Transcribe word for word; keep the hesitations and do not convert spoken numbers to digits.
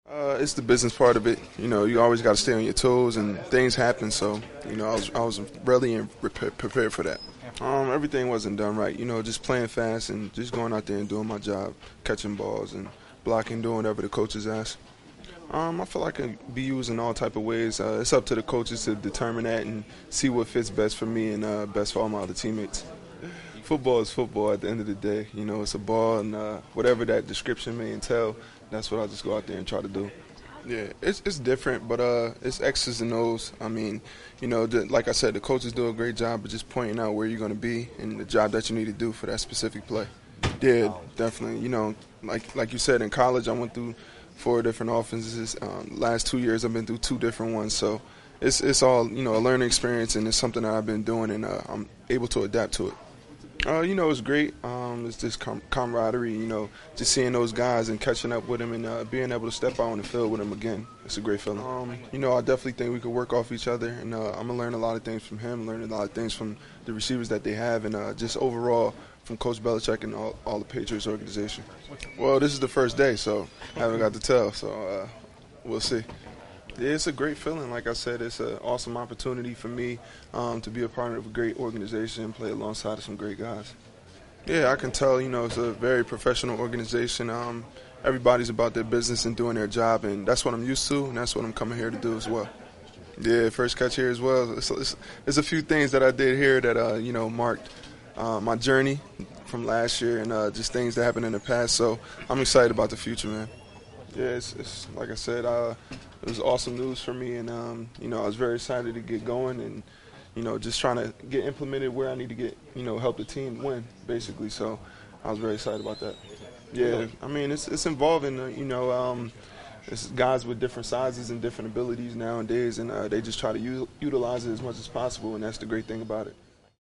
Uh, it's the business part of it. You know, you always got to stay on your toes, and things happen. So, you know, I was I was really in, prepared, prepared for that. Um, everything wasn't done right. You know, just playing fast and just going out there and doing my job, catching balls and blocking, doing whatever the coaches ask. Um, I feel like I can be used in all type of ways. Uh, it's up to the coaches to determine that and see what fits best for me and uh, best for all my other teammates. Football is football at the end of the day. You know, it's a ball, and uh, whatever that description may entail, that's what I just go out there and try to do. Yeah, it's it's different, but uh, it's X's and O's. I mean, you know, the, like I said, the coaches do a great job of just pointing out where you're going to be and the job that you need to do for that specific play. Yeah, definitely. You know, like like you said, in college, I went through four different offenses. Um, last two years, I've been through two different ones. So it's it's all, you know, a learning experience, and it's something that I've been doing, and uh, I'm able to adapt to it. Uh, you know, it's great. Um, it's just com- camaraderie, you know, just seeing those guys and catching up with them and uh, being able to step out on the field with them again. It's a great feeling. Um, you know, I definitely think we could work off each other, and uh, I'm going to learn a lot of things from him, learn a lot of things from the receivers that they have, and uh, just overall from Coach Belichick and all, all the Patriots organization. Well, this is the first day, so I haven't got to tell, so uh, we'll see. Yeah, it's a great feeling. Like I said, it's an awesome opportunity for me um, to be a part of a great organization and play alongside of some great guys. Yeah, I can tell, you know, it's a very professional organization. Um, everybody's about their business and doing their job, and that's what I'm used to, and that's what I'm coming here to do as well. Yeah, first catch here as well. It's, it's, it's a few things that I did here that, uh, you know, marked uh, my journey from last year and uh, just things that happened in the past. So I'm excited about the future, man. Yeah, it's, it's like I said, uh, it was awesome news for me, and um, you know, I was very excited to get going, and you know, just trying to get implemented where I need to get, you know, help the team win, basically. So I was very excited about that. Yeah, I mean, it's it's involving, uh, you know, um, it's guys with different sizes and different abilities nowadays, and uh, they just try to u- utilize it as much as possible, and that's the great thing about it.